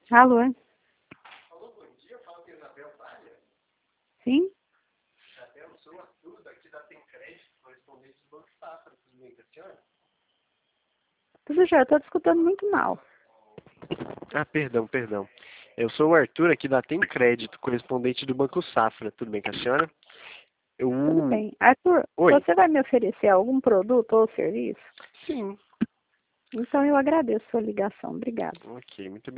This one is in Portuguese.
Alô? Alô, bom dia. Fala com a Isabel Palha. Sim? Isabel, eu sou o Arthur, daqui da Tem Crédito, correspondente do Banco Safra. Tudo bem com a senhora? Tudo já, eu tô te escutando muito mal. Perdão. Eu sou o Arthur, aqui da Tem Crédito, correspondente do Banco Safra. Tudo bem com a senhora? Tudo bem. Arthur, Oi. você vai me oferecer algum produto ou serviço? Sim. Então eu agradeço a sua ligação. Obrigada. Ok, muito